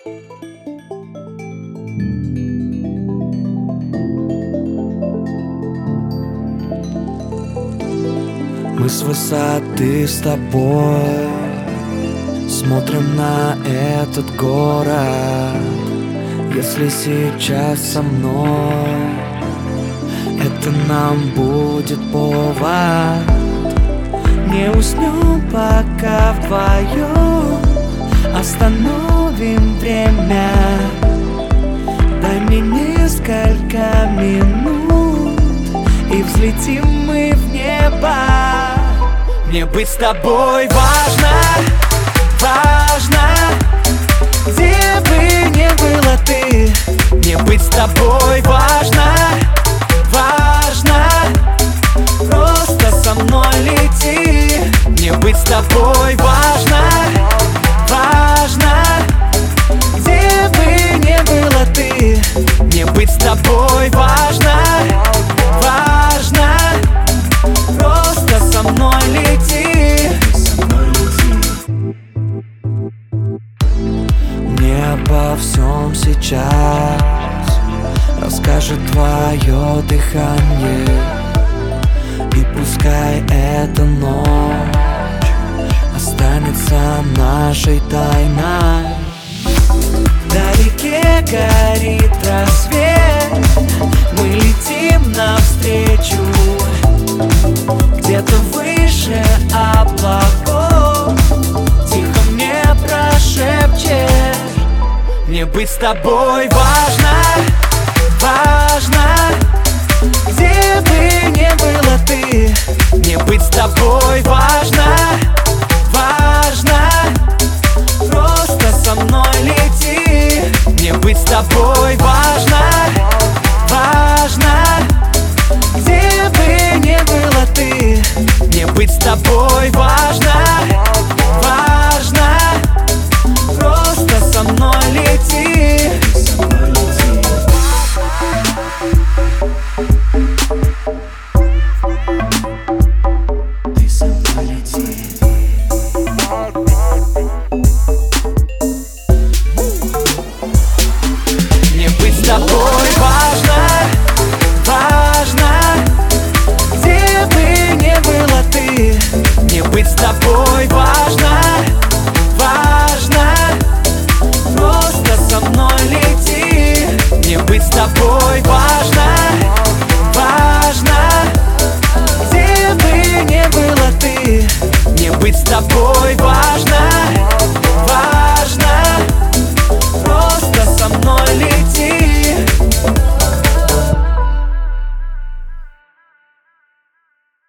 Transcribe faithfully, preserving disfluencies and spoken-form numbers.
Мы с высоты с тобой смотрим на этот город. Если сейчас со мной, это нам будет повод. Не уснем пока вдвоем, остановим время. Дай мне несколько минут, и взлетим мы в небо. Мне быть с тобой важно, важно. Где бы ни была ты, мне быть с тобой важно, важно. Просто со мной лети. Мне быть с тобой важно, важно. Где бы ни была ты, мне быть с тобой важно, важно. Просто со мной лети. Мне обо всем сейчас расскажет твое дыхание. И пускай эта ночь останется нашей тайной. Вдалеке горит рассвет, мы летим навстречу. Где-то выше облаков тихо мне прошепчешь. Мне быть с тобой важно, важно. Где бы ни была ты, мне быть с тобой важно, важно. Просто со мной лети. Мне быть с тобой важно, важно. Где бы ни была ты, мне быть с тобой важно, важно. Просто со мной лети. Ты со мной лети. Мне быть с тобой важно, важно. Где бы ни была ты, мне быть с тобой важно, важно. Просто со мной лети. Мне быть с тобой важно, важно. Где бы ни была ты, мне быть с тобой важно,